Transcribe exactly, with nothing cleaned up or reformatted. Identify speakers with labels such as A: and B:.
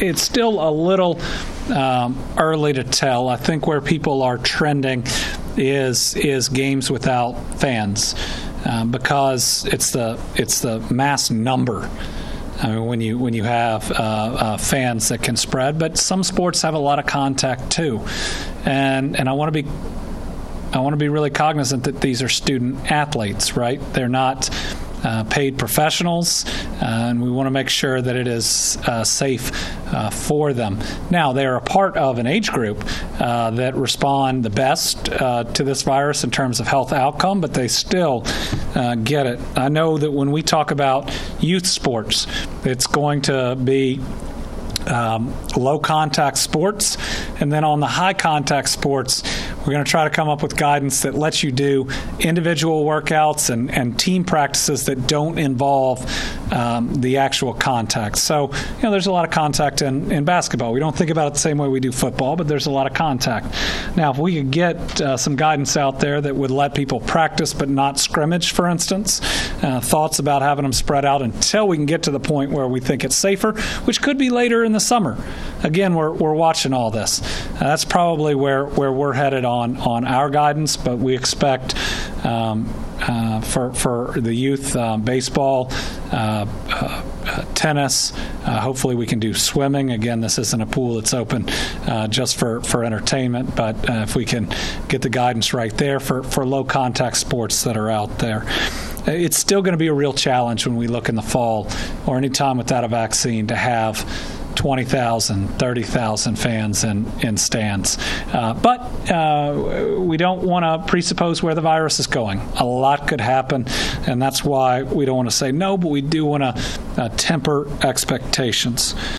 A: it's still a little um, early to tell. I think where people are trending is is games without fans, um, because it's the it's the mass number. I mean, when you when you have uh, uh, fans that can spread, but some sports have a lot of contact too, and and I want to be I want to be really cognizant that these are student athletes, right? They're not Uh, paid professionals, uh, and we want to make sure that it is uh, safe uh, for them. Now, they are a part of an age group uh, that respond the best uh, to this virus in terms of health outcome, but they still uh, get it. I know that when we talk about youth sports, it's going to be Um, low contact sports, and then on the high contact sports, we're going to try to come up with guidance that lets you do individual workouts and, and team practices that don't involve um, the actual contact. So, you know, there's a lot of contact in, in basketball. We don't think about it the same way we do football, but there's a lot of contact. Now, if we could get uh, some guidance out there that would let people practice but not scrimmage, for instance, uh, thoughts about having them spread out until we can get to the point where we think it's safer, which could be later in the summer. Again, we're we're watching all this. Uh, that's probably where, where we're headed on, on our guidance, but we expect um, uh, for for the youth uh, baseball, uh, uh, uh, tennis. Uh, hopefully, we can do swimming. Again, this isn't a pool that's open uh, just for, for entertainment, but uh, if we can get the guidance right there for, for low contact sports that are out there. It's still going to be a real challenge when we look in the fall or any time without a vaccine to have twenty thousand, thirty thousand fans in, in stands. Uh, but uh, we don't want to presuppose where the virus is going. A lot could happen, and that's why we don't want to say no, but we do want to uh, temper expectations.